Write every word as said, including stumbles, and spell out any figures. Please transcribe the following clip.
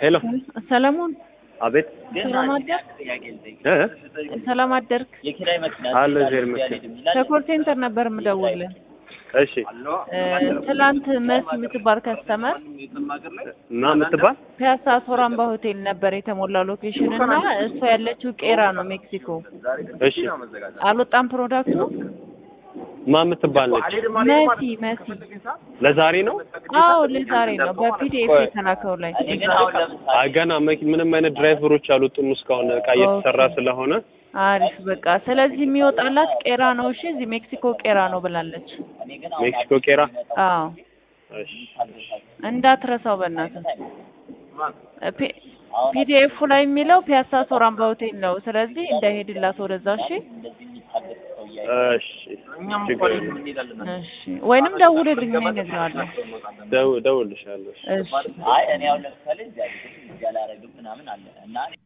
ሄሎ ሰለሞን አቤት ሰላም አደርክ እ ሰላም አደርክ አለ ዘር መስከ ከኮል ሴንተር ነበር የምደውልልህ እሺ ትላንት መስ የምትባል ከስተመር እና የምትባል ፒያሳ ሶራምባ ሆቴል ነበር የተሞላ ሎኬሽን እና እሷ ያለችው ቄራ ነው ሜክሲኮ እሺ አልወጣም ፕሮዳክቱ ማ የምትባል ነች መሲ መሲ ለዛሬ ነው አዎ ለዛሬ ነው በፒዲኤፍ የተላከው ላይ አገና ምንም አይነት ድራይቨሮች አልወጡም እስካሁን እቃ እየተሰራ ስለሆነ አሪፍ በቃ ስለዚህ የሚወጣላት ቄራ ነው እሺ እዚህ ሜክሲኮ ቄራ ነው ብላለች ሜክሲኮ ቄራ አዎ እሺ እንዳትረሳው በእናትህ ፒዲኤፍ ላይ የሚለው ፒያሳ ሶራምባ ሆቴል ነው ስለዚህ እንዳይሄድላት ወደዛ እሺ እሺ እሺ ወይንም ደውልልኝ እኔ እነግርሃለሁ ደው ደውልልሻለሁ እሺ አይ እኔ አሁን ለምሳሌ እዚህ ያለ ግን ያላረግም ምናምን አለ እና